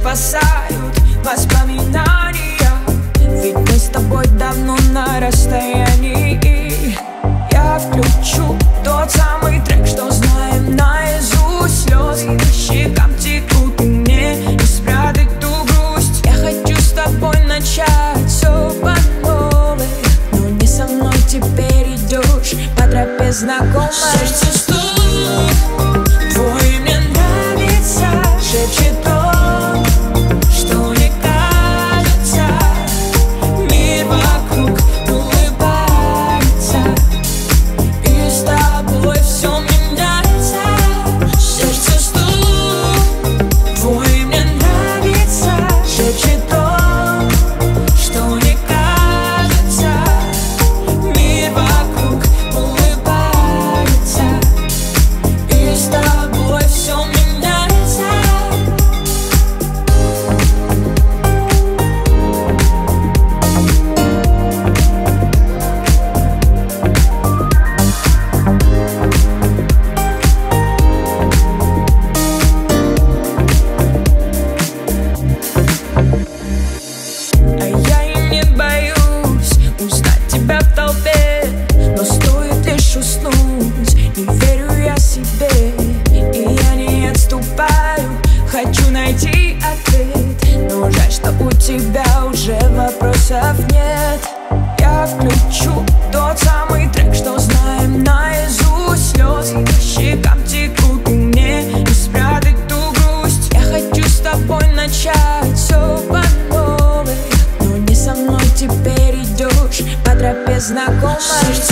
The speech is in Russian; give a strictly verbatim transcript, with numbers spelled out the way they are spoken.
спасают воспоминания. Ведь мы с тобой давно на расстоянии. Я включу тот самый трек, что знаем наизусть. Слезы по щекам текут, и мне не спрятать ту грусть. Я хочу с тобой начать все по новой, но не со мной теперь идешь по тропе знакомой. Сердце стук твой мне нравится, шепчет он, что мне кажется. Мир вокруг улыбается, и с тобой все меняется. Сердце стук твой мне нравится, шепчет он, что мне кажется. Мир вокруг улыбается, и с тобой все меняется. А я и не боюсь узнать тебя в толпе, но стоит лишь уснуть, не верю я себе. И я не отступаю, хочу найти ответ, но жаль, что у тебя уже вопросов нет. Я включу тот самый трек, что знаем наизусть. Слезы по щекам текут, и мне не спрятать ту грусть. Я хочу с тобой начать все по новой, но не со мной теперь идешь по тропе знакомой.